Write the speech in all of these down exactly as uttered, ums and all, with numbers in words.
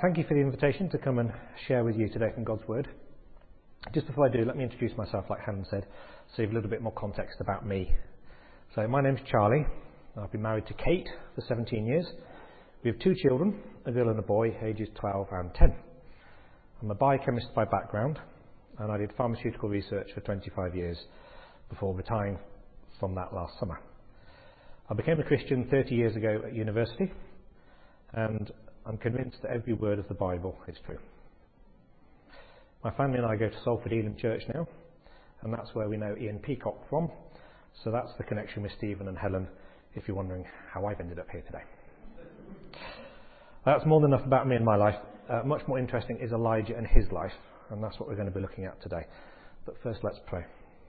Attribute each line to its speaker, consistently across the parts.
Speaker 1: thank you for the invitation to come and share with you today from God's Word. Just before I do, let me introduce myself, like Helen said, so you have a little bit more context about me. So my name's Charlie. I've been married to Kate for seventeen years. We have two children, a girl and a boy, ages twelve and ten. I'm a biochemist by background, and I did pharmaceutical research for twenty-five years before retiring from that last summer. I became a Christian thirty years ago at university, and I'm convinced that every word of the Bible is true. My family and I go to Salford Elim Church now, and that's where we know Ian Peacock from. So that's the connection with Stephen and Helen, if you're wondering how I've ended up here today. That's more than enough about me and my life. Uh, much more interesting is Elijah and his life, and that's what we're going to be looking at today. But first, let's pray.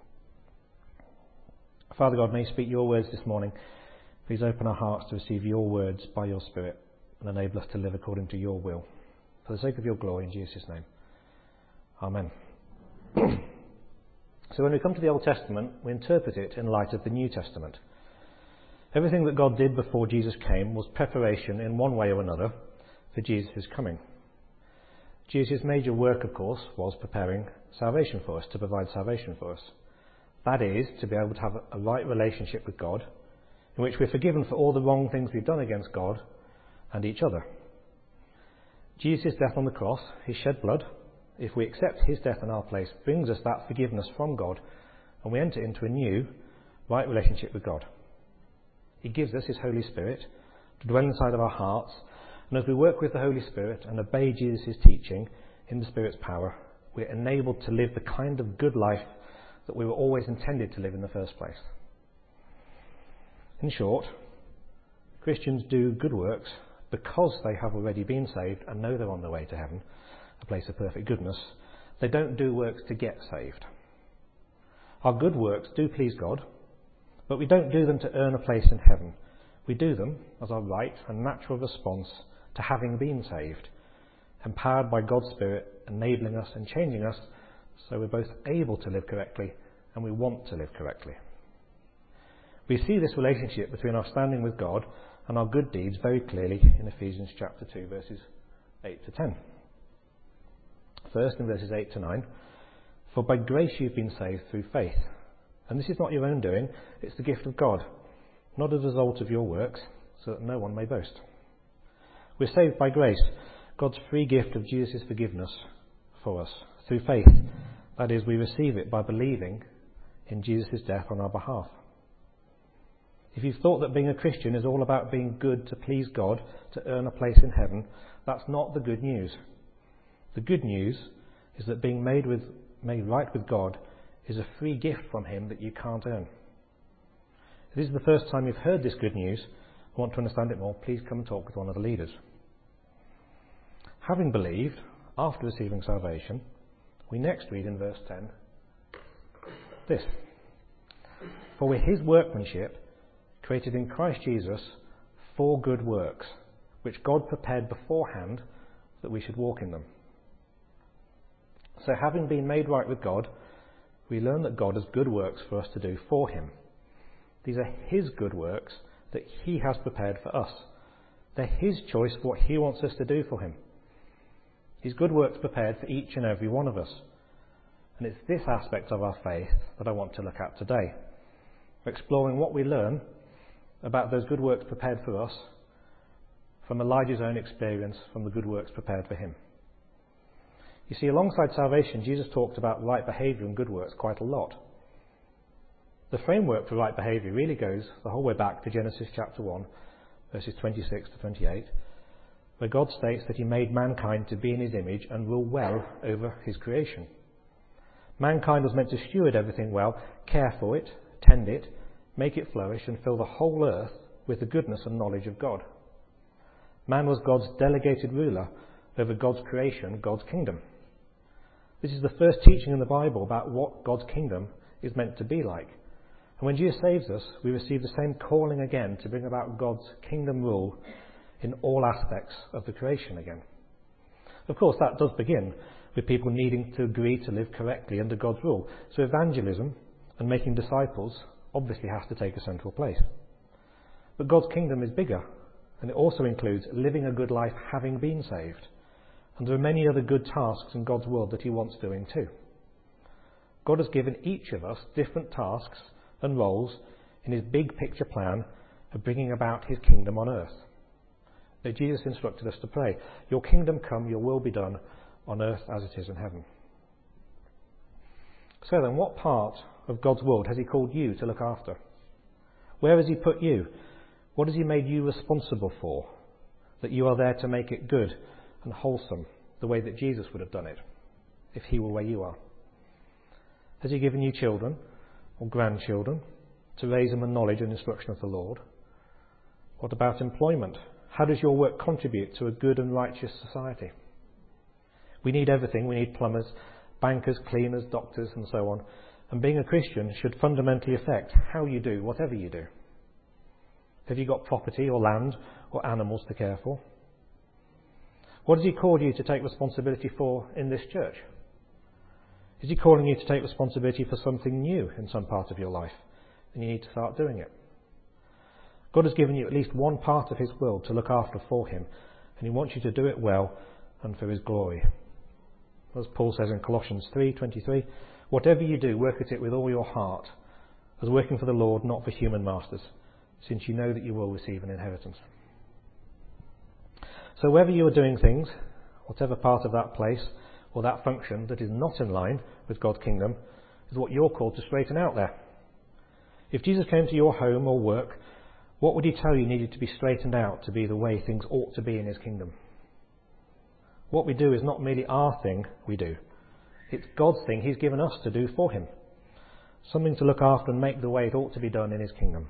Speaker 1: Father God, may you speak your words this morning. Please open our hearts to receive your words by your Spirit and enable us to live according to your will. For the sake of your glory, in Jesus' name. Amen. So when we come to the Old Testament, we interpret it in light of the New Testament. Everything that God did before Jesus came was preparation in one way or another for Jesus' coming. Jesus' major work, of course, was preparing salvation for us, to provide salvation for us. That is, to be able to have a right relationship with God, in which we're forgiven for all the wrong things we've done against God and each other. Jesus' death on the cross, his shed blood, if we accept his death in our place, brings us that forgiveness from God, and we enter into a new, right relationship with God. He gives us his Holy Spirit to dwell inside of our hearts, and as we work with the Holy Spirit and obey Jesus' teaching in the Spirit's power, we're enabled to live the kind of good life that we were always intended to live in the first place. In short, Christians do good works because they have already been saved and know they're on their way to heaven, a place of perfect goodness. They don't do works to get saved. Our good works do please God, but we don't do them to earn a place in heaven. We do them as our right and natural response to having been saved, empowered by God's Spirit, enabling us and changing us so we're both able to live correctly and we want to live correctly. We see this relationship between our standing with God and our good deeds very clearly in Ephesians chapter two, verses eight to ten. First, in verses eight to nine, "For by grace you've been saved through faith. And this is not your own doing, it's the gift of God, not as a result of your works, so that no one may boast." We're saved by grace, God's free gift of Jesus' forgiveness for us, through faith. That is, we receive it by believing in Jesus' death on our behalf. If you've thought that being a Christian is all about being good to please God, to earn a place in heaven, that's not the good news. The good news is that being made with, made right with God is a free gift from him that you can't earn. If this is the first time you've heard this good news, and want to understand it more, please come and talk with one of the leaders. Having believed, after receiving salvation, we next read in verse ten this: "For we're his workmanship, created in Christ Jesus for good works, which God prepared beforehand that we should walk in them." So having been made right with God, we learn that God has good works for us to do for him. These are his good works that he has prepared for us. They're his choice for what he wants us to do for him. His good works prepared for each and every one of us. And it's this aspect of our faith that I want to look at today, exploring what we learn about those good works prepared for us from Elijah's own experience from the good works prepared for him. You see, alongside salvation, Jesus talked about right behaviour and good works quite a lot. The framework for right behaviour really goes the whole way back to Genesis chapter one, verses twenty-six to twenty-eight, where God states that he made mankind to be in his image and rule well over his creation. Mankind was meant to steward everything well, care for it, tend it, make it flourish, and fill the whole earth with the goodness and knowledge of God. Man was God's delegated ruler over God's creation, God's kingdom. This is the first teaching in the Bible about what God's kingdom is meant to be like. And when Jesus saves us, we receive the same calling again to bring about God's kingdom rule in all aspects of the creation again. Of course, that does begin with people needing to agree to live correctly under God's rule. So evangelism and making disciples obviously has to take a central place. But God's kingdom is bigger, and it also includes living a good life having been saved. And there are many other good tasks in God's world that he wants doing too. God has given each of us different tasks and roles in his big picture plan of bringing about his kingdom on earth. That Jesus instructed us to pray, "Your kingdom come, your will be done on earth as it is in heaven." So then, what part of God's world has he called you to look after? Where has he put you? What has he made you responsible for? That you are there to make it good and wholesome, the way that Jesus would have done it, if he were where you are. Has he given you children or grandchildren to raise them in knowledge and instruction of the Lord? What about employment? How does your work contribute to a good and righteous society? We need everything. We need plumbers, bankers, cleaners, doctors, and so on. And being a Christian should fundamentally affect how you do whatever you do. Have you got property or land or animals to care for? What has he called you to take responsibility for in this church? Is he calling you to take responsibility for something new in some part of your life? And you need to start doing it. God has given you at least one part of his world to look after for him, and he wants you to do it well and for his glory. As Paul says in Colossians three twenty-three, "Whatever you do, work at it with all your heart, as working for the Lord, not for human masters, since you know that you will receive an inheritance." So whether you are doing things, whatever part of that place or that function that is not in line with God's kingdom, is what you're called to straighten out there. If Jesus came to your home or work, what would he tell you needed to be straightened out to be the way things ought to be in his kingdom? What we do is not merely our thing we do. It's God's thing he's given us to do for him. Something to look after and make the way it ought to be done in his kingdom.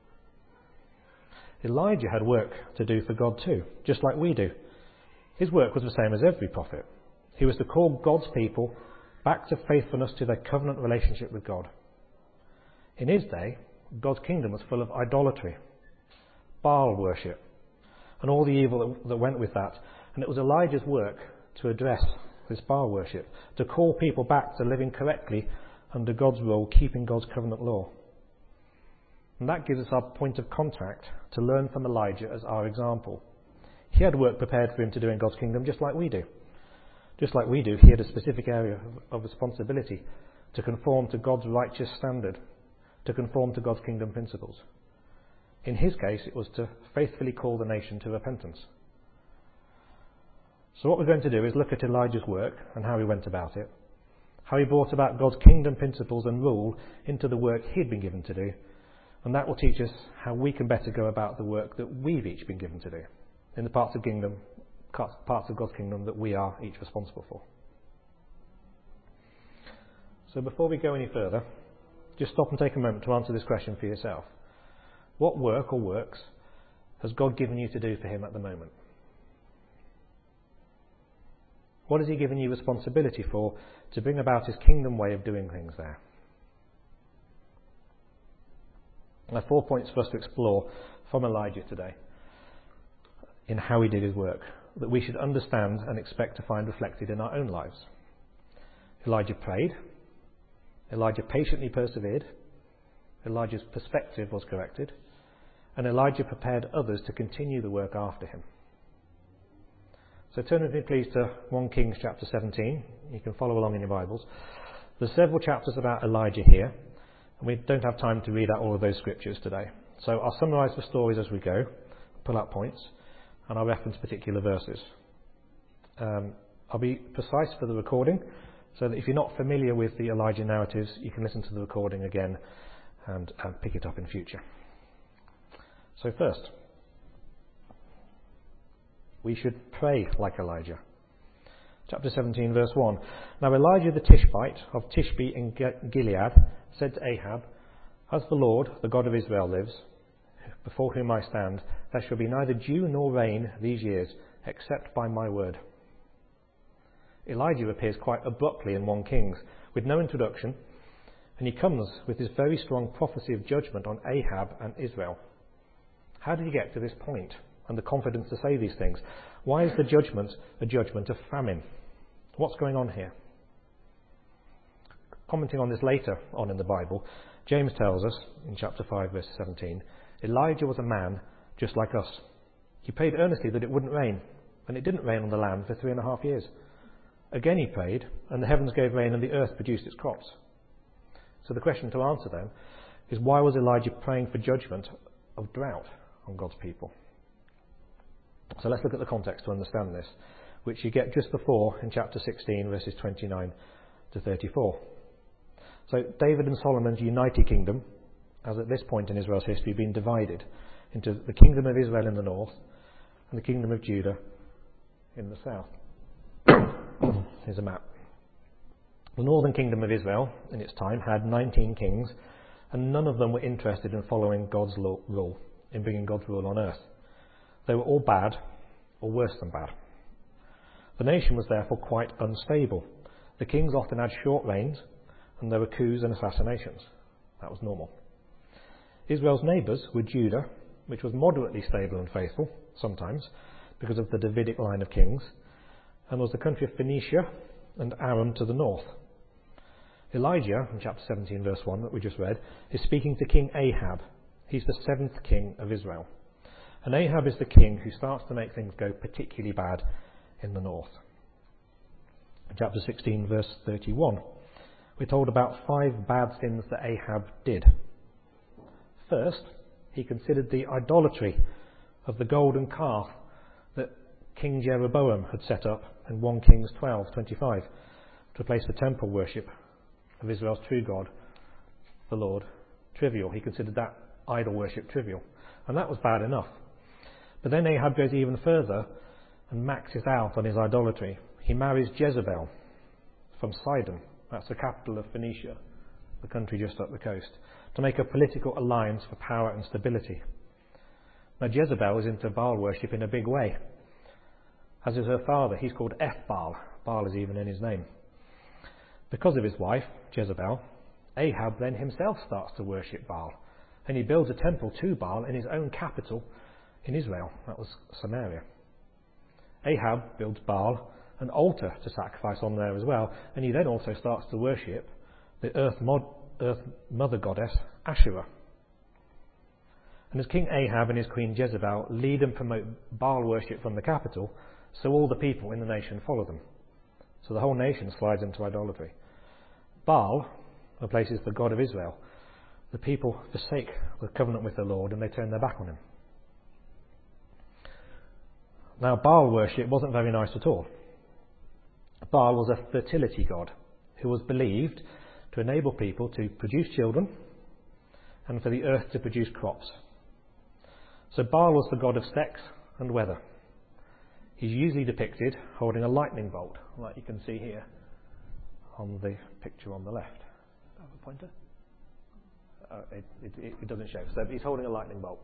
Speaker 1: Elijah had work to do for God too, just like we do. His work was the same as every prophet. He was to call God's people back to faithfulness to their covenant relationship with God. In his day, God's kingdom was full of idolatry, Baal worship, and all the evil that, that went with that. And it was Elijah's work to address this Baal worship, to call people back to living correctly under God's rule, keeping God's covenant law. And that gives us our point of contact to learn from Elijah as our example. He had work prepared for him to do in God's kingdom just like we do. Just like we do, he had a specific area of, of responsibility to conform to God's righteous standard, to conform to God's kingdom principles. In his case, it was to faithfully call the nation to repentance. So what we're going to do is look at Elijah's work and how he went about it, how he brought about God's kingdom principles and rule into the work he'd been given to do, and that will teach us how we can better go about the work that we've each been given to do in the parts of kingdom, parts of God's kingdom that we are each responsible for. So before we go any further, just stop and take a moment to answer this question for yourself. What work or works has God given you to do for him at the moment? What has he given you responsibility for to bring about his kingdom way of doing things there? There are four points for us to explore from Elijah today in how he did his work that we should understand and expect to find reflected in our own lives. Elijah prayed. Elijah patiently persevered. Elijah's perspective was corrected. And Elijah prepared others to continue the work after him. So turn with me please to First Kings chapter seventeen. You can follow along in your Bibles. There's several chapters about Elijah here, and we don't have time to read out all of those scriptures today. So I'll summarise the stories as we go, pull out points, and I'll reference particular verses. Um, I'll be precise for the recording, so that if you're not familiar with the Elijah narratives, you can listen to the recording again and, and pick it up in future. So first, we should pray like Elijah. Chapter seventeen, verse one. Now Elijah the Tishbite of Tishbe in Gilead said to Ahab, "As the Lord, the God of Israel, lives, before whom I stand, there shall be neither dew nor rain these years, except by my word." Elijah appears quite abruptly in First Kings, with no introduction, and he comes with this very strong prophecy of judgment on Ahab and Israel. How did he get to this point and the confidence to say these things? Why is the judgment a judgment of famine? What's going on here? Commenting on this later on in the Bible, James tells us in chapter five verse seventeen, Elijah was a man just like us. He prayed earnestly that it wouldn't rain, and it didn't rain on the land for three and a half years. Again he prayed, and the heavens gave rain and the earth produced its crops. So the question to answer then is, why was Elijah praying for judgment of drought on God's people? So let's look at the context to understand this, which you get just before in chapter sixteen, verses twenty-nine to thirty-four. So David and Solomon's united kingdom has at this point in Israel's history been divided into the kingdom of Israel in the north and the kingdom of Judah in the south. Here's a map. The northern kingdom of Israel in its time had nineteen kings, and none of them were interested in following God's law, rule, in bringing God's rule on earth. They were all bad, or worse than bad. The nation was therefore quite unstable. The kings often had short reigns, and there were coups and assassinations. That was normal. Israel's neighbours were Judah, which was moderately stable and faithful, sometimes, because of the Davidic line of kings, and was the country of Phoenicia and Aram to the north. Elijah, in chapter seventeen, verse one, that we just read, is speaking to King Ahab. He's the seventh king of Israel. And Ahab is the king who starts to make things go particularly bad in the north. In chapter sixteen, verse thirty-one, we're told about five bad sins that Ahab did. First, he considered the idolatry of the golden calf that King Jeroboam had set up in First Kings twelve twenty-five to replace the temple worship of Israel's true God, the Lord, trivial. He considered that idol worship trivial. And that was bad enough. But then Ahab goes even further and maxes out on his idolatry. He marries Jezebel from Sidon, that's the capital of Phoenicia, the country just up the coast, to make a political alliance for power and stability. Now Jezebel is into Baal worship in a big way, as is her father. He's called Eth-Baal. Baal is even in his name. Because of his wife, Jezebel, Ahab then himself starts to worship Baal, and he builds a temple to Baal in his own capital in Israel. That was Samaria. Ahab builds Baal an altar to sacrifice on there as well, and he then also starts to worship the earth, mod, earth mother goddess Asherah. And as King Ahab and his queen Jezebel lead and promote Baal worship from the capital, so all the people in the nation follow them. So the whole nation slides into idolatry. Baal replaces the God of Israel. The people forsake the covenant with the Lord and they turn their back on him. Now, Baal worship wasn't very nice at all. Baal was a fertility god who was believed to enable people to produce children and for the earth to produce crops. So Baal was the god of sex and weather. He's usually depicted holding a lightning bolt, like you can see here on the picture on the left. Do I have a pointer? Uh, it, it, it doesn't show. So he's holding a lightning bolt.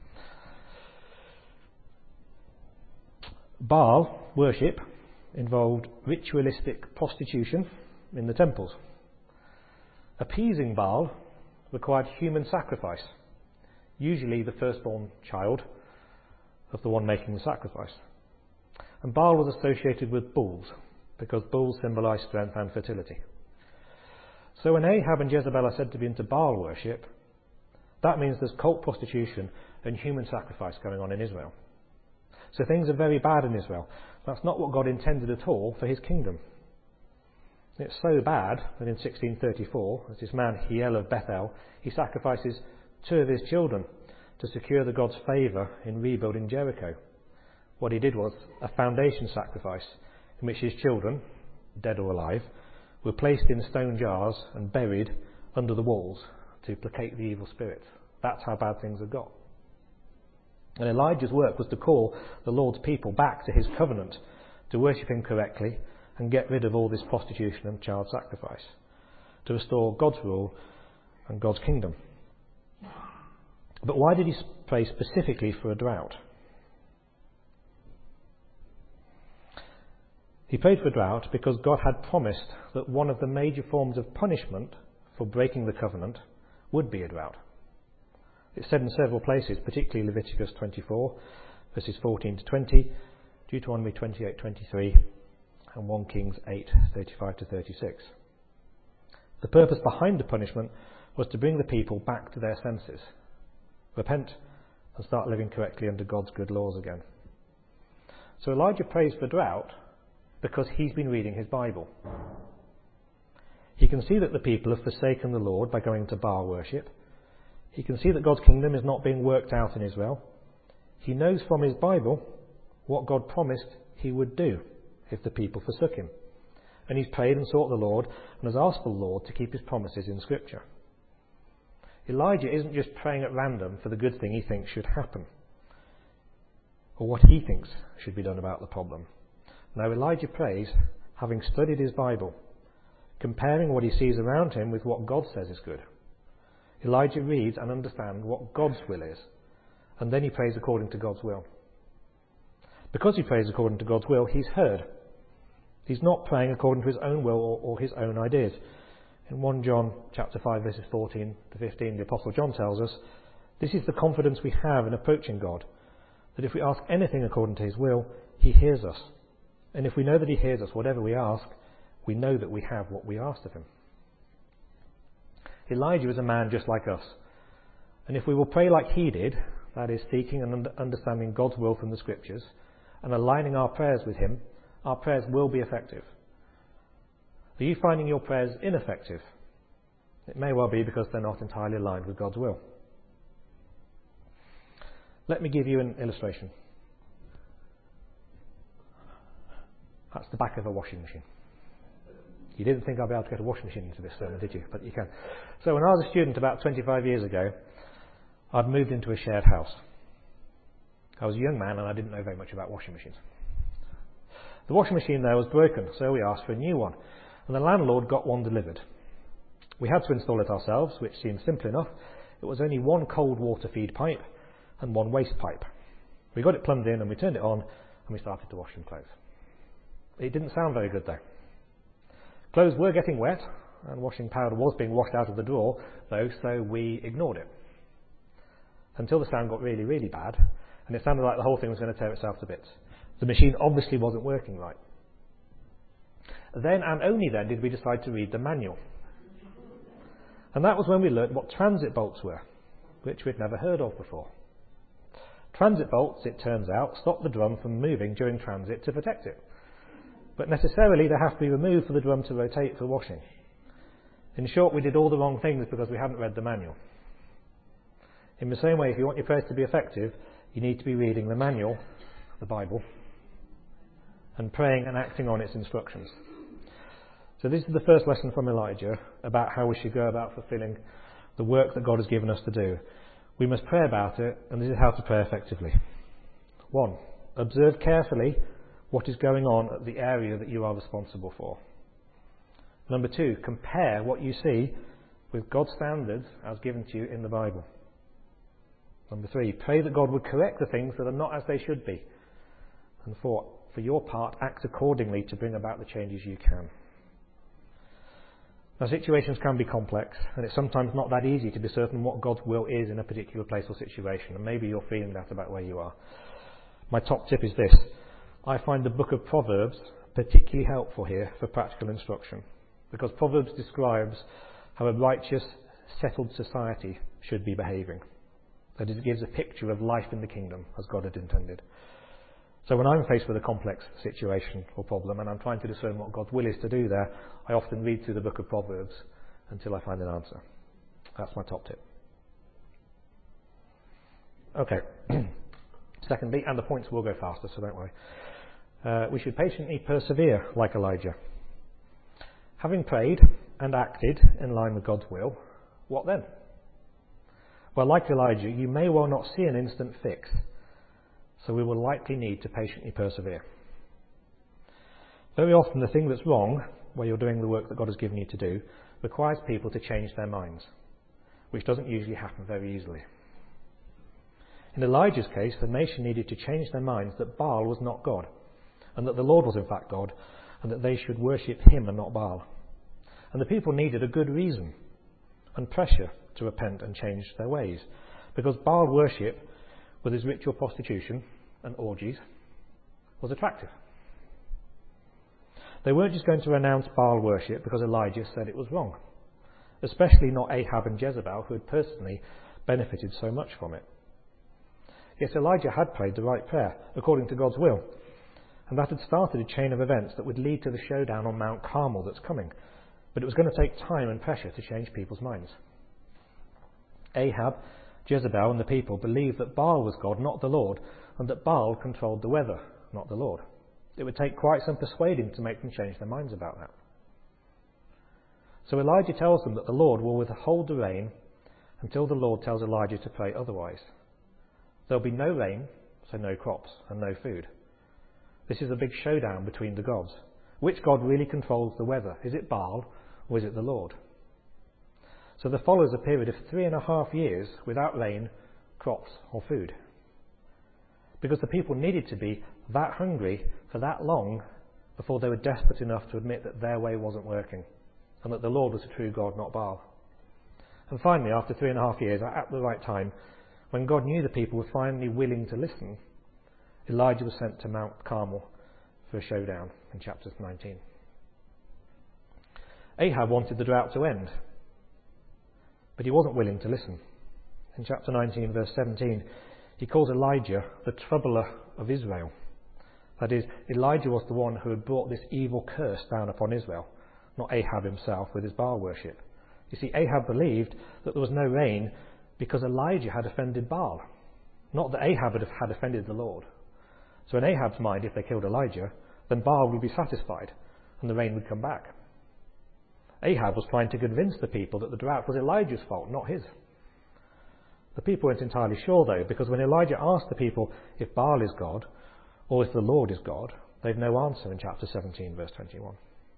Speaker 1: Baal worship involved ritualistic prostitution in the temples. Appeasing Baal required human sacrifice, usually the firstborn child of the one making the sacrifice. And Baal was associated with bulls, because bulls symbolise strength and fertility. So when Ahab and Jezebel are said to be into Baal worship, that means there's cult prostitution and human sacrifice going on in Israel. So things are very bad in Israel. That's not what God intended at all for his kingdom. It's so bad that in sixteen thirty-four, as this man Hiel of Bethel, he sacrifices two of his children to secure the God's favour in rebuilding Jericho. What he did was a foundation sacrifice in which his children, dead or alive, were placed in stone jars and buried under the walls to placate the evil spirits. That's how bad things have got. And Elijah's work was to call the Lord's people back to his covenant, to worship him correctly and get rid of all this prostitution and child sacrifice, to restore God's rule and God's kingdom. But why did he pray specifically for a drought? He prayed for a drought because God had promised that one of the major forms of punishment for breaking the covenant would be a drought. It's said in several places, particularly Leviticus twenty-four, verses fourteen to twenty, Deuteronomy twenty-eight twenty-three, and First Kings eight thirty-five to thirty-six. The purpose behind the punishment was to bring the people back to their senses, repent, and start living correctly under God's good laws again. So Elijah prays for drought because he's been reading his Bible. He can see that the people have forsaken the Lord by going to Baal worship. He can see that God's kingdom is not being worked out in Israel. He knows from his Bible what God promised he would do if the people forsook him. And he's prayed and sought the Lord and has asked the Lord to keep his promises in Scripture. Elijah isn't just praying at random for the good thing he thinks should happen, or what he thinks should be done about the problem. No, Elijah prays having studied his Bible, comparing what he sees around him with what God says is good. Elijah reads and understands what God's will is, and then he prays according to God's will. Because he prays according to God's will, he's heard. He's not praying according to his own will or, or his own ideas. In First John chapter five, verses fourteen to fifteen, the Apostle John tells us, this is the confidence we have in approaching God, that if we ask anything according to his will, he hears us. And if we know that he hears us, whatever we ask, we know that we have what we asked of him. Elijah is a man just like us. And if we will pray like he did, that is, seeking and understanding God's will from the Scriptures, and aligning our prayers with him, our prayers will be effective. Are you finding your prayers ineffective? It may well be because they're not entirely aligned with God's will. Let me give you an illustration. That's the back of a washing machine. You didn't think I'd be able to get a washing machine into this sermon, did you? But you can. So when I was a student about twenty-five years ago, I'd moved into a shared house. I was a young man and I didn't know very much about washing machines. The washing machine there was broken, so we asked for a new one. And the landlord got one delivered. We had to install it ourselves, which seemed simple enough. It was only one cold water feed pipe and one waste pipe. We got it plumbed in and we turned it on and we started to wash some clothes. It didn't sound very good though. Clothes were getting wet and washing powder was being washed out of the drawer though, so we ignored it. Until the sound got really, really bad and it sounded like the whole thing was going to tear itself to bits. The machine obviously wasn't working right. Then and only then did we decide to read the manual. And that was when we learnt what transit bolts were, which we'd never heard of before. Transit bolts, it turns out, stop the drum from moving during transit to protect it. But necessarily they have to be removed for the drum to rotate for washing. In short, we did all the wrong things because we hadn't read the manual. In the same way, if you want your prayers to be effective, you need to be reading the manual, the Bible, and praying and acting on its instructions. So this is the first lesson from Elijah about how we should go about fulfilling the work that God has given us to do. We must pray about it, and this is how to pray effectively. One, observe carefully what is going on at the area that you are responsible for. Number two, compare what you see with God's standards as given to you in the Bible. Number three, pray that God would correct the things that are not as they should be. And four, for your part, act accordingly to bring about the changes you can. Now, situations can be complex, and it's sometimes not that easy to be certain what God's will is in a particular place or situation, and maybe you're feeling that about where you are. My top tip is this. I find the book of Proverbs particularly helpful here for practical instruction, because Proverbs describes how a righteous, settled society should be behaving. That it gives a picture of life in the kingdom as God had intended. So when I'm faced with a complex situation or problem and I'm trying to discern what God's will is to do there, I often read through the book of Proverbs until I find an answer. That's my top tip. Okay. Secondly, and the points will go faster, so don't worry. Uh, we should patiently persevere like Elijah. Having prayed and acted in line with God's will, what then? Well, like Elijah, you may well not see an instant fix, so we will likely need to patiently persevere. Very often the thing that's wrong, where you're doing the work that God has given you to do, requires people to change their minds, which doesn't usually happen very easily. In Elijah's case, the nation needed to change their minds that Baal was not God, and that the Lord was in fact God, and that they should worship him and not Baal. And the people needed a good reason and pressure to repent and change their ways, because Baal worship, with its ritual prostitution and orgies, was attractive. They weren't just going to renounce Baal worship because Elijah said it was wrong, especially not Ahab and Jezebel, who had personally benefited so much from it. Yes, Elijah had prayed the right prayer, according to God's will, And that had started a chain of events that would lead to the showdown on Mount Carmel that's coming. But it was going to take time and pressure to change people's minds. Ahab, Jezebel and the people believed that Baal was God, not the Lord, and that Baal controlled the weather, not the Lord. It would take quite some persuading to make them change their minds about that. So Elijah tells them that the Lord will withhold the rain until the Lord tells Elijah to pray otherwise. There'll be no rain, so no crops and no food. This is a big showdown between the gods. Which God really controls the weather? Is it Baal or is it the Lord? So there follows a period of three and a half years without rain, crops or food. Because the people needed to be that hungry for that long before they were desperate enough to admit that their way wasn't working and that the Lord was a true God, not Baal. And finally, after three and a half years, at the right time, when God knew the people were finally willing to listen, Elijah was sent to Mount Carmel for a showdown in chapter nineteen. Ahab wanted the drought to end, but he wasn't willing to listen. In chapter nineteen, verse seventeen, he calls Elijah the troubler of Israel. That is, Elijah was the one who had brought this evil curse down upon Israel, not Ahab himself with his Baal worship. You see, Ahab believed that there was no rain because Elijah had offended Baal, not that Ahab had offended the Lord. So in Ahab's mind, if they killed Elijah, then Baal would be satisfied and the rain would come back. Ahab was trying to convince the people that the drought was Elijah's fault, not his. The people weren't entirely sure, though, because when Elijah asked the people if Baal is God or if the Lord is God, they've no answer in chapter seventeen, verse twenty-one.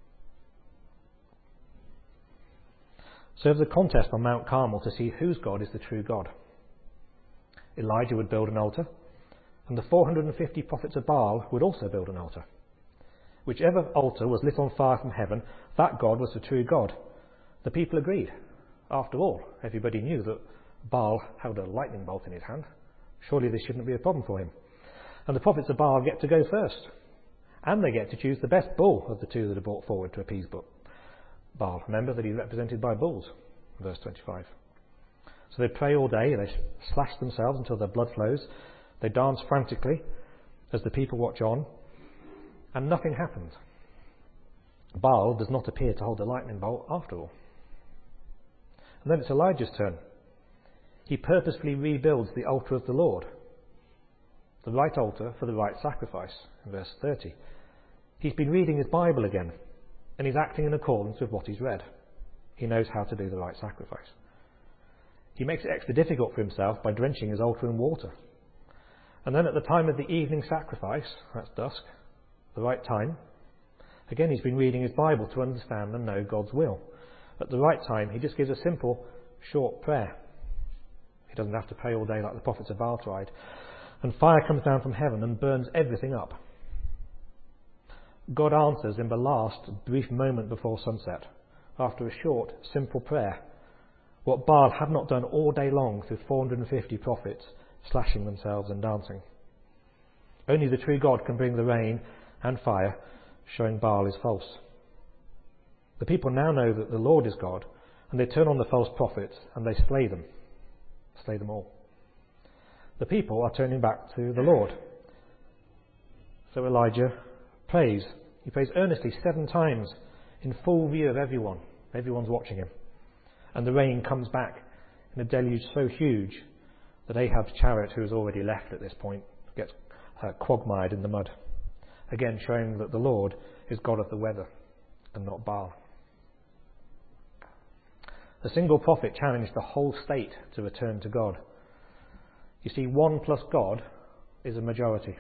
Speaker 1: So there's a contest on Mount Carmel to see whose God is the true God. Elijah would build an altar, and the four hundred fifty prophets of Baal would also build an altar. Whichever altar was lit on fire from heaven, that God was the true God. The people agreed. After all, everybody knew that Baal held a lightning bolt in his hand. Surely this shouldn't be a problem for him. And the prophets of Baal get to go first. And they get to choose the best bull of the two that are brought forward to appease Baal. Remember that he's represented by bulls, verse twenty-five. So they pray all day, they slash themselves until their blood flows, they dance frantically as the people watch on, and nothing happens. Baal does not appear to hold a lightning bolt after all. And then it's Elijah's turn. He purposefully rebuilds the altar of the Lord, the right altar for the right sacrifice, in verse thirty. He's been reading his Bible again, and he's acting in accordance with what he's read. He knows how to do the right sacrifice. He makes it extra difficult for himself by drenching his altar in water. And then at the time of the evening sacrifice, that's dusk, the right time, again he's been reading his Bible to understand and know God's will. At the right time, he just gives a simple, short prayer. He doesn't have to pray all day like the prophets of Baal tried. And fire comes down from heaven and burns everything up. God answers in the last brief moment before sunset, after a short, simple prayer, what Baal had not done all day long through four hundred fifty prophets slashing themselves and dancing. Only the true God can bring the rain and fire, showing Baal is false. The people now know that the Lord is God, and they turn on the false prophets and they slay them. Slay them all. The people are turning back to the Lord. So Elijah prays. He prays earnestly seven times in full view of everyone. Everyone's watching him. And the rain comes back in a deluge so huge that Ahab's chariot, who has already left at this point, gets uh, quagmired in the mud. Again, showing that the Lord is God of the weather and not Baal. A single prophet challenged the whole state to return to God. You see, one plus God is a majority.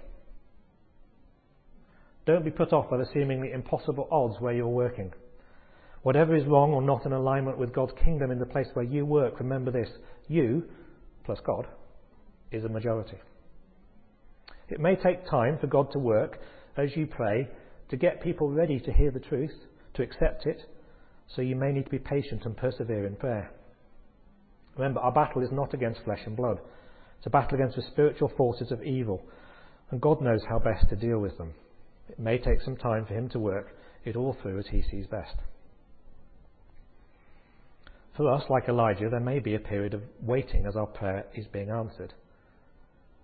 Speaker 1: Don't be put off by the seemingly impossible odds where you're working. Whatever is wrong or not in alignment with God's kingdom in the place where you work, remember this: you, plus God, is a majority. It may take time for God to work as you pray to get people ready to hear the truth, to accept it, so you may need to be patient and persevere in prayer. Remember, our battle is not against flesh and blood. It's a battle against the spiritual forces of evil, and God knows how best to deal with them. It may take some time for him to work it all through as he sees best. For us, like Elijah, there may be a period of waiting as our prayer is being answered.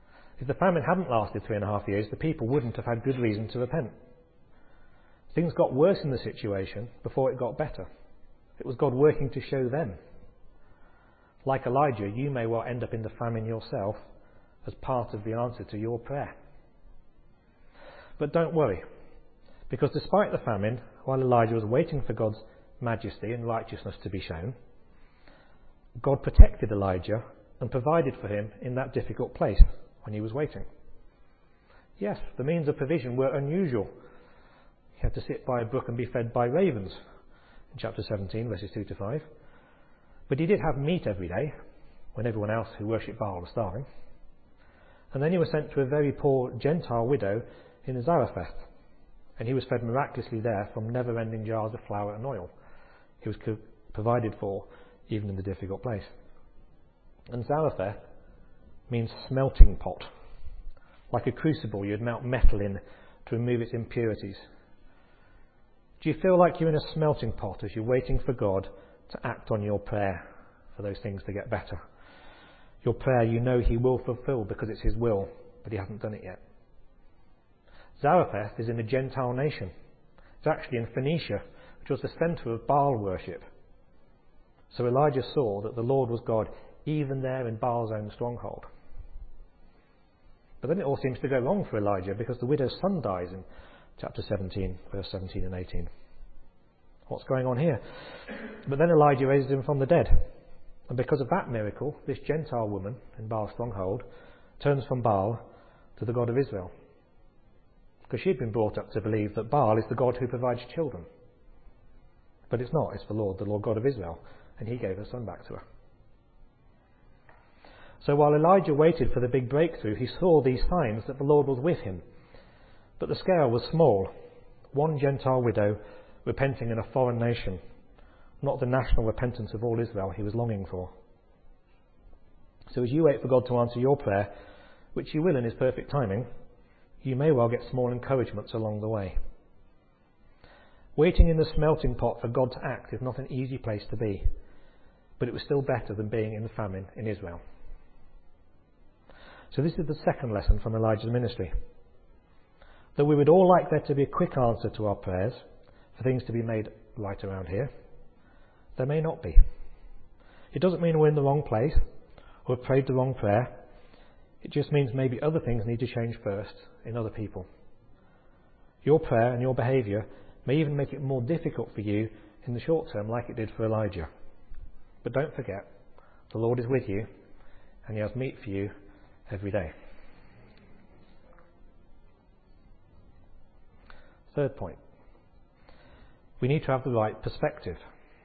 Speaker 1: If the famine hadn't lasted three and a half years, the people wouldn't have had good reason to repent. Things got worse in the situation before it got better. It was God working to show them. Like Elijah, you may well end up in the famine yourself as part of the answer to your prayer. But don't worry, because despite the famine, while Elijah was waiting for God's majesty and righteousness to be shown, God protected Elijah and provided for him in that difficult place when he was waiting. Yes, the means of provision were unusual. He had to sit by a brook and be fed by ravens, in chapter seventeen, verses two to five. But he did have meat every day, when everyone else who worshipped Baal was starving. And then he was sent to a very poor Gentile widow in Zarephath, and he was fed miraculously there from never-ending jars of flour and oil. He was co- provided for, even in the difficult place. And Zarephath means smelting pot, like a crucible you'd melt metal in to remove its impurities. Do you feel like you're in a smelting pot as you're waiting for God to act on your prayer for those things to get better? Your prayer you know he will fulfill because it's his will, but he hasn't done it yet. Zarephath is in a Gentile nation. It's actually in Phoenicia, which was the centre of Baal worship. So Elijah saw that the Lord was God even there in Baal's own stronghold. But then it all seems to go wrong for Elijah because the widow's son dies in chapter seventeen, verse seventeen and eighteen. What's going on here? But then Elijah raises him from the dead. And because of that miracle, this Gentile woman in Baal's stronghold turns from Baal to the God of Israel. Because she'd been brought up to believe that Baal is the God who provides children. But it's not, it's the Lord, the Lord God of Israel. And he gave her son back to her. So while Elijah waited for the big breakthrough, he saw these signs that the Lord was with him. But the scale was small. One Gentile widow repenting in a foreign nation, not the national repentance of all Israel he was longing for. So as you wait for God to answer your prayer, which he will in his perfect timing, you may well get small encouragements along the way. Waiting in the smelting pot for God to act is not an easy place to be, but it was still better than being in the famine in Israel. So this is the second lesson from Elijah's ministry. That we would all like there to be a quick answer to our prayers, for things to be made right around here. There may not be. It doesn't mean we're in the wrong place or have prayed the wrong prayer. It just means maybe other things need to change first in other people. Your prayer and your behaviour may even make it more difficult for you in the short term, like it did for Elijah. But don't forget, the Lord is with you and he has meat for you every day. Third point. We need to have the right perspective.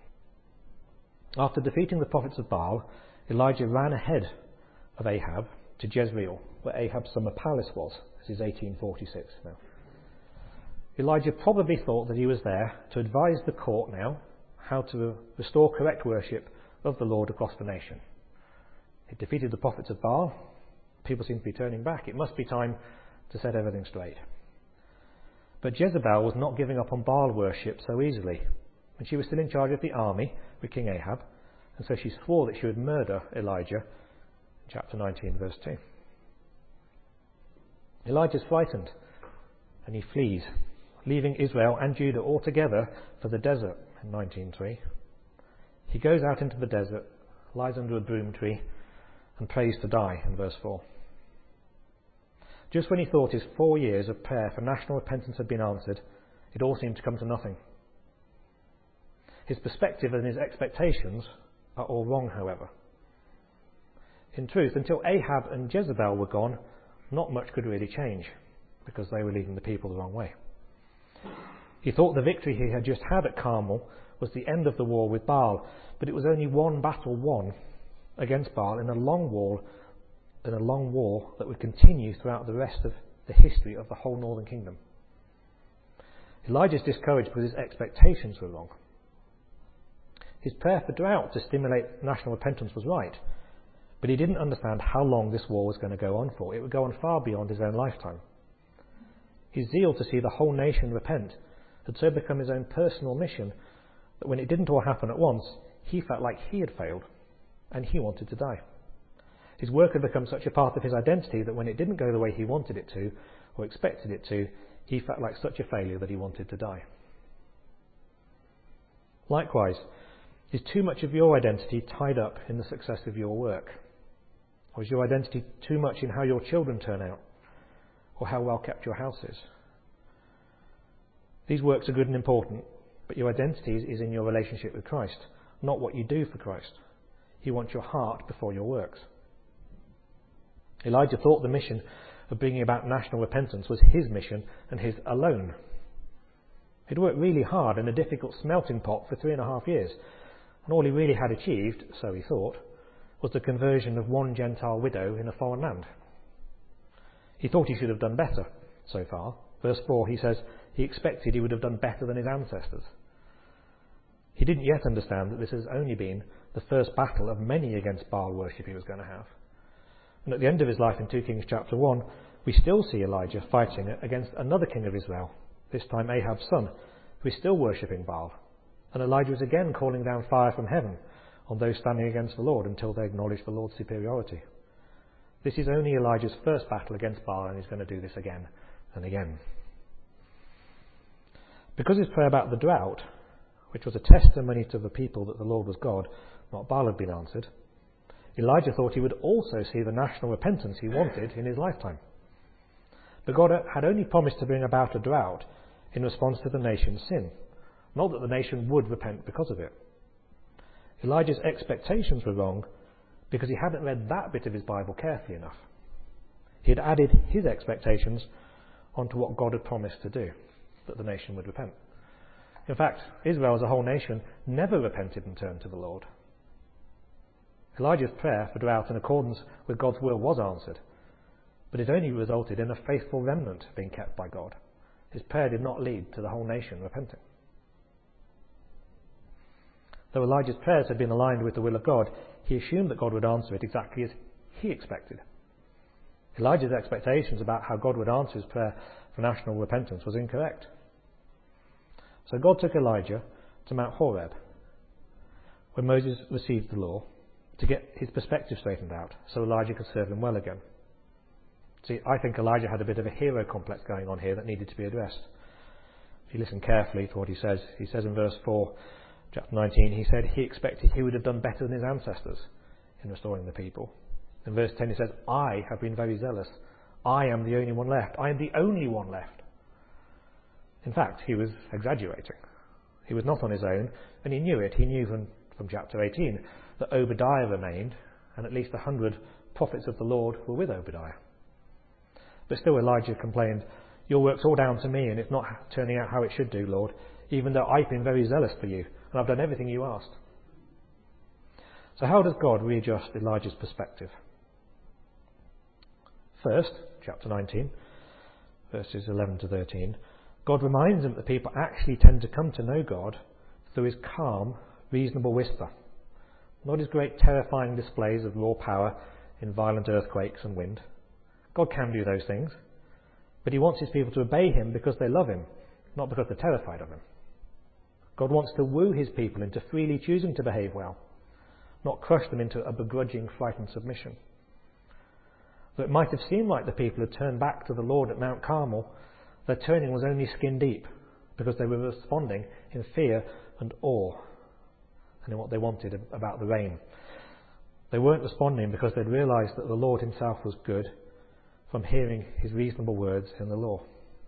Speaker 1: After defeating the prophets of Baal, Elijah ran ahead of Ahab to Jezreel, where Ahab's summer palace was. This is eighteen forty-six now. Elijah probably thought that he was there to advise the court now how to restore correct worship of the Lord across the nation. He defeated the prophets of Baal. People seem to be turning back. It must be time to set everything straight. But Jezebel was not giving up on Baal worship so easily. And she was still in charge of the army with King Ahab. And so she swore that she would murder Elijah. Chapter nineteen, verse two. Elijah's frightened. And he flees, leaving Israel and Judah altogether for the desert in nineteen three. He goes out into the desert, lies under a broom tree, and prays to die in verse four. Just when he thought his four years of prayer for national repentance had been answered, it all seemed to come to nothing. His perspective and his expectations are all wrong, however. In truth, until Ahab and Jezebel were gone, not much could really change, because they were leading the people the wrong way. He thought the victory he had just had at Carmel was the end of the war with Baal, but it was only one battle won against Baal in a long war, in a long war that would continue throughout the rest of the history of the whole northern kingdom. Elijah's discouraged because his expectations were wrong. His prayer for drought to stimulate national repentance was right, but he didn't understand how long this war was going to go on for. It would go on far beyond his own lifetime. His zeal to see the whole nation repent had so become his own personal mission that when it didn't all happen at once, he felt like he had failed and he wanted to die. His work had become such a part of his identity that when it didn't go the way he wanted it to, or expected it to, he felt like such a failure that he wanted to die. Likewise, is too much of your identity tied up in the success of your work? Or is your identity too much in how your children turn out, or how well kept your house is? These works are good and important, but your identity is in your relationship with Christ, not what you do for Christ. He wants your heart before your works. Elijah thought the mission of bringing about national repentance was his mission and his alone. He'd worked really hard in a difficult smelting pot for three and a half years, and all he really had achieved, so he thought, was the conversion of one Gentile widow in a foreign land. He thought he should have done better so far. Verse four, he says he expected he would have done better than his ancestors. He didn't yet understand that this has only been the first battle of many against Baal worship he was going to have. And at the end of his life in two Kings chapter one, we still see Elijah fighting against another king of Israel, this time Ahab's son, who is still worshipping Baal. And Elijah is again calling down fire from heaven on those standing against the Lord until they acknowledge the Lord's superiority. This is only Elijah's first battle against Baal, and he's going to do this again and again. Because his prayer about the drought, which was a testimony to the people that the Lord was God, not Baal, had been answered, Elijah thought he would also see the national repentance he wanted in his lifetime. But God had only promised to bring about a drought in response to the nation's sin, not that the nation would repent because of it. Elijah's expectations were wrong because he hadn't read that bit of his Bible carefully enough. He had added his expectations onto what God had promised to do, that the nation would repent. In fact, Israel as a whole nation never repented and turned to the Lord. Elijah's prayer for drought in accordance with God's will was answered, but it only resulted in a faithful remnant being kept by God. His prayer did not lead to the whole nation repenting. Though Elijah's prayers had been aligned with the will of God, he assumed that God would answer it exactly as he expected. Elijah's expectations about how God would answer his prayer for national repentance was incorrect. So God took Elijah to Mount Horeb, where Moses received the law, to get his perspective straightened out so Elijah could serve him well again. See, I think Elijah had a bit of a hero complex going on here that needed to be addressed. If you listen carefully to what he says, he says in verse four, chapter nineteen, he said he expected he would have done better than his ancestors in restoring the people. In verse ten he says, I have been very zealous. I am the only one left. I am the only one left. In fact, he was exaggerating. He was not on his own, and he knew it. He knew from, from chapter eighteen that Obadiah remained, and at least a hundred prophets of the Lord were with Obadiah. But still Elijah complained, your work's all down to me, and it's not turning out how it should do, Lord, even though I've been very zealous for you, and I've done everything you asked. So how does God readjust Elijah's perspective? First, chapter nineteen, verses eleven to thirteen, God reminds him that people actually tend to come to know God through his calm, reasonable whisper, not his great terrifying displays of raw power in violent earthquakes and wind. God can do those things, but he wants his people to obey him because they love him, not because they're terrified of him. God wants to woo his people into freely choosing to behave well, not crush them into a begrudging, frightened submission. Though it might have seemed like the people had turned back to the Lord at Mount Carmel, their turning was only skin deep because they were responding in fear and awe and in what they wanted about the rain. They weren't responding because they'd realised that the Lord himself was good from hearing his reasonable words in the law.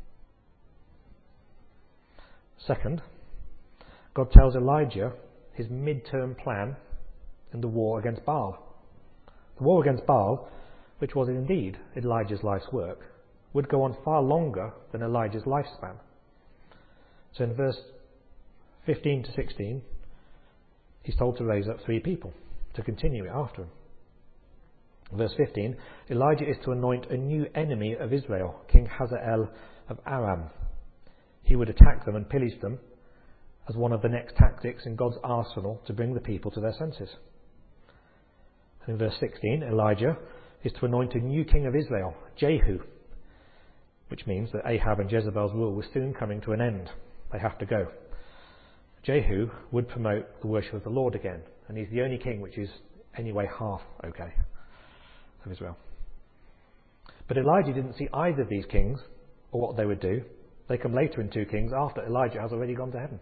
Speaker 1: Second, God tells Elijah his mid-term plan in the war against Baal. The war against Baal, which was indeed Elijah's life's work, would go on far longer than Elijah's lifespan. So in verse fifteen to sixteen, he's told to raise up three people to continue it after him. Verse fifteen, Elijah is to anoint a new enemy of Israel, King Hazael of Aram. He would attack them and pillage them as one of the next tactics in God's arsenal to bring the people to their senses. And in verse sixteen, Elijah is to anoint a new king of Israel, Jehu, which means that Ahab and Jezebel's rule was soon coming to an end. They have to go. Jehu would promote the worship of the Lord again, and he's the only king which is anyway half okay. of Israel. But Elijah didn't see either of these kings or what they would do. They come later in two Kings after Elijah has already gone to heaven.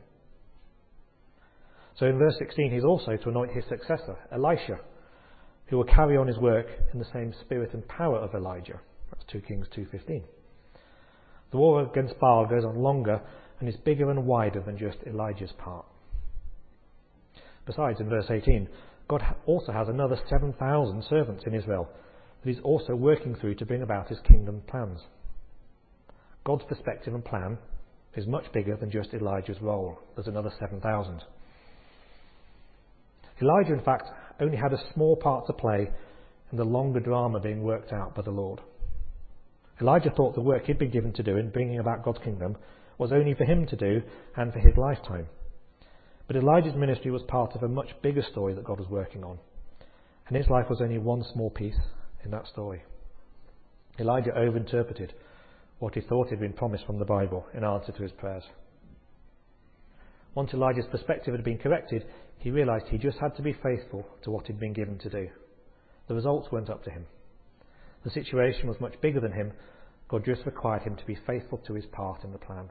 Speaker 1: So in verse sixteen, he's also to anoint his successor, Elisha, who will carry on his work in the same spirit and power of Elijah. That's two Kings two fifteen. The war against Baal goes on longer and is bigger and wider than just Elijah's part. Besides, in verse eighteen, God also has another seven thousand servants in Israel that he's also working through to bring about his kingdom plans. God's perspective and plan is much bigger than just Elijah's role. There's another seven thousand. Elijah, in fact, only had a small part to play in the longer drama being worked out by the Lord. Elijah thought the work he'd been given to do in bringing about God's kingdom was only for him to do and for his lifetime. But Elijah's ministry was part of a much bigger story that God was working on, and his life was only one small piece in that story. Elijah overinterpreted what he thought had been promised from the Bible in answer to his prayers. Once Elijah's perspective had been corrected, he realised he just had to be faithful to what he'd been given to do. The results weren't up to him. The situation was much bigger than him. God just required him to be faithful to his part in the plan.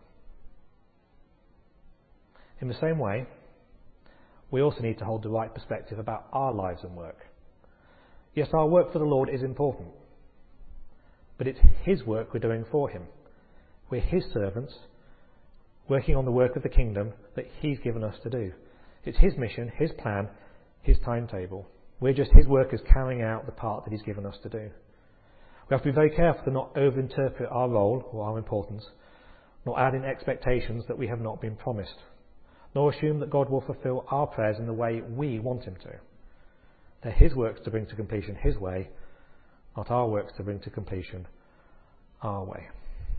Speaker 1: In the same way, we also need to hold the right perspective about our lives and work. Yes, our work for the Lord is important, but it's his work we're doing for him. We're his servants, working on the work of the kingdom that he's given us to do. It's his mission, his plan, his timetable. We're just his workers carrying out the part that he's given us to do. We have to be very careful to not overinterpret our role or our importance, nor add in expectations that we have not been promised, nor assume that God will fulfill our prayers in the way we want him to. They're his works to bring to completion his way, not our works to bring to completion our way.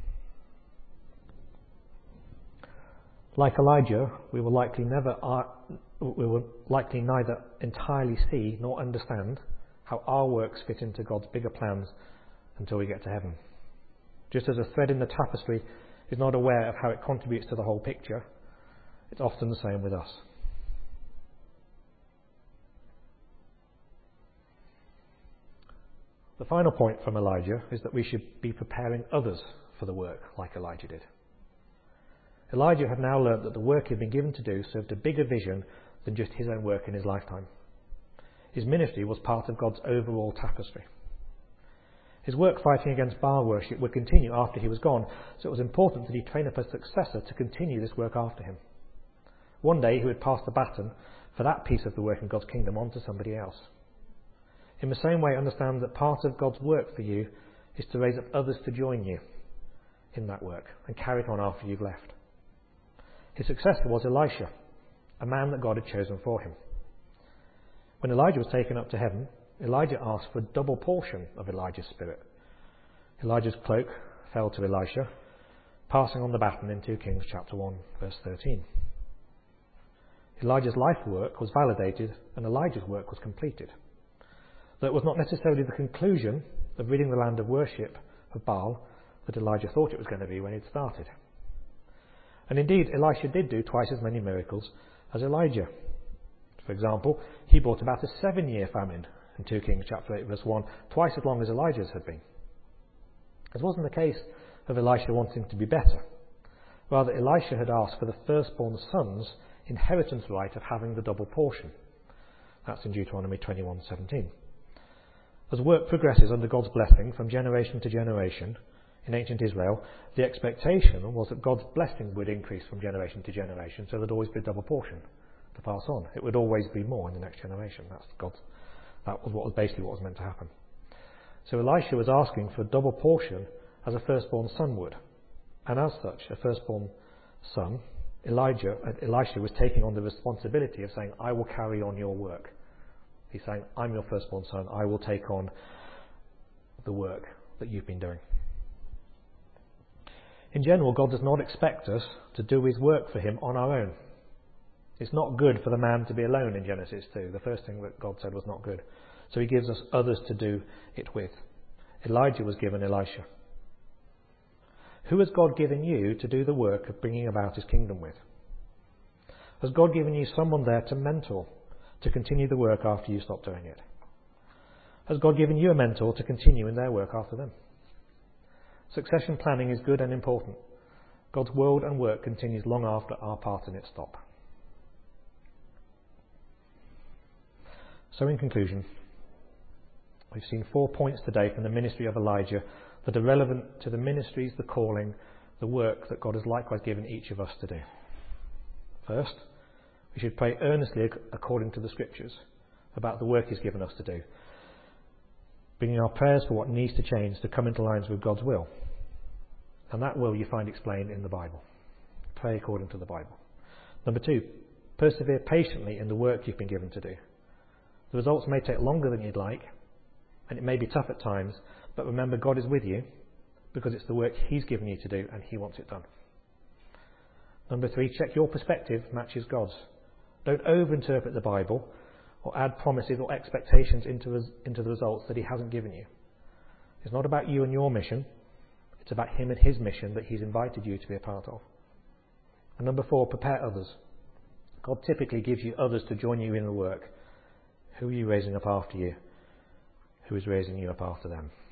Speaker 1: Like Elijah, we will likely never are, we will likely neither entirely see nor understand how our works fit into God's bigger plans until we get to heaven. Just as a thread in the tapestry is not aware of how it contributes to the whole picture, it's often the same with us. The final point from Elijah is that we should be preparing others for the work like Elijah did. Elijah had now learnt that the work he'd been given to do served a bigger vision than just his own work in his lifetime. His ministry was part of God's overall tapestry. His work fighting against Baal worship would continue after he was gone, so it was important that he train up a successor to continue this work after him. One day he would pass the baton for that piece of the work in God's kingdom on to somebody else. In the same way, understand that part of God's work for you is to raise up others to join you in that work and carry it on after you've left. His successor was Elisha, a man that God had chosen for him. When Elijah was taken up to heaven, Elijah asked for a double portion of Elijah's spirit. Elijah's cloak fell to Elisha, passing on the baton in two Kings chapter one, verse thirteen. Elijah's life work was validated and Elijah's work was completed. Though it was not necessarily the conclusion of ridding the land of worship of Baal that Elijah thought it was going to be when it started. And indeed, Elisha did do twice as many miracles as Elijah. For example, he brought about a seven-year famine in two Kings chapter eight, verse one, twice as long as Elijah's had been. It wasn't the case of Elisha wanting to be better. Rather, Elisha had asked for the firstborn son's inheritance right of having the double portion. That's in Deuteronomy twenty-one seventeen. As work progresses under God's blessing from generation to generation in ancient Israel, the expectation was that God's blessing would increase from generation to generation, so there'd always be a double portion to pass on. It would always be more in the next generation. That's God's. That was what was basically what was meant to happen. So Elisha was asking for a double portion as a firstborn son would, and as such, a firstborn son, Elijah, Elisha was taking on the responsibility of saying, "I will carry on your work." He's saying, "I'm your firstborn son. I will take on the work that you've been doing." In general, God does not expect us to do his work for him on our own. It's not good for the man to be alone in Genesis two. The first thing that God said was not good. So he gives us others to do it with. Elijah was given Elisha. Who has God given you to do the work of bringing about his kingdom with? Has God given you someone there to mentor, to continue the work after you stop doing it? Has God given you a mentor to continue in their work after them? Succession planning is good and important. God's world and work continues long after our part in it stop. So in conclusion, we've seen four points today from the ministry of Elijah that are relevant to the ministries, the calling, the work that God has likewise given each of us to do. First, we should pray earnestly according to the Scriptures about the work He's given us to do, bringing our prayers for what needs to change to come into lines with God's will. And that will you find explained in the Bible. Pray according to the Bible. Number two, persevere patiently in the work you've been given to do. The results may take longer than you'd like, and it may be tough at times, but remember God is with you because it's the work He's given you to do and He wants it done. Number three, check your perspective matches God's. Don't overinterpret the Bible or add promises or expectations into, into the results that He hasn't given you. It's not about you and your mission. It's about Him and His mission that He's invited you to be a part of. And number four, prepare others. God typically gives you others to join you in the work. Who are you raising up after you? Who is raising you up after them?